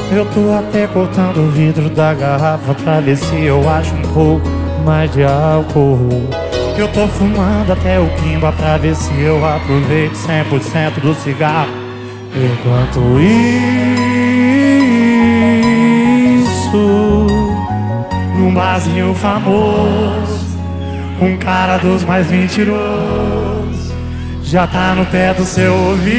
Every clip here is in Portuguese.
Eu tô até cortando o vidro da garrafa pra ver se eu acho um pouco mais de álcool. Eu tô fumando até o quimba pra ver se eu aproveito 100% do cigarro. Enquanto isso, num barzinho famoso, um cara dos mais mentirosos já tá no pé do seu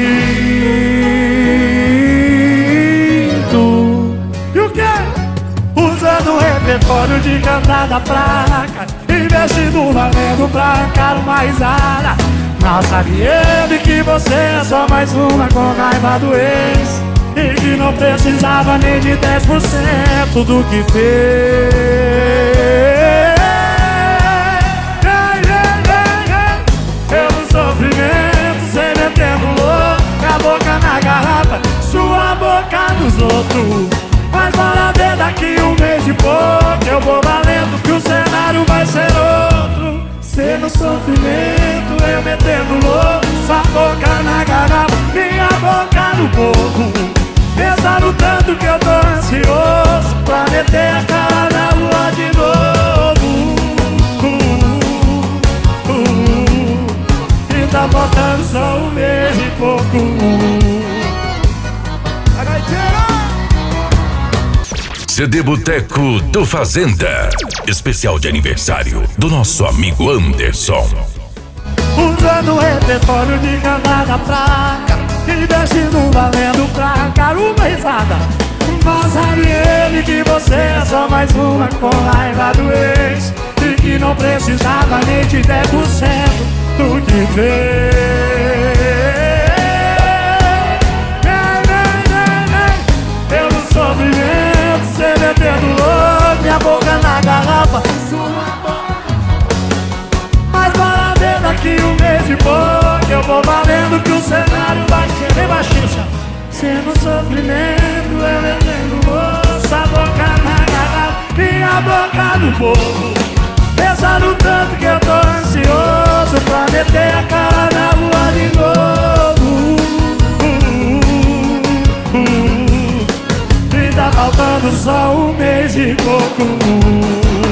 ouvido. E o quê? Usando o repertório de cantada fraca, investindo valendo pra arrancar uma risada. Mal sabe ele que você é só mais uma com raiva do ex, e que não precisava nem de 10% do que fez. Pelo sofrimento, cê metendo louco, a boca na garrafa, sua boca nos outros. Mas bora ver daqui um mês e pouco, eu vou valendo que o cenário vai ser outro. Cê no sofrimento, eu metendo louco, sua boca na garrafa, minha boca no boco. Pensando tanto que eu tô ansioso pra meter a cara na lua de novo. E tá faltando só um mês e pouco. CD Boteco do Fazenda, especial de aniversário do nosso amigo Anderson. Usando o repertório de cantada fraca, investindo valendo pra arrancar uma risada. Mas sabe ele que você é só mais uma com raiva do ex, e que não precisava nem de 10% do que fez. Eu no sofrimento, cê metendo louco, minha boca na garrafa, sua boca. Mas bora ver daqui um mês e pouco, eu vou valendo que o cenário vai ser bem baixinho. Cê no sofrimento, eu metendo louco, sua boca na garrafa, minha boca no povo. Pensando tanto que eu tô ansioso pra meter a cara na rua de novo. E tá faltando só um mês e pouco.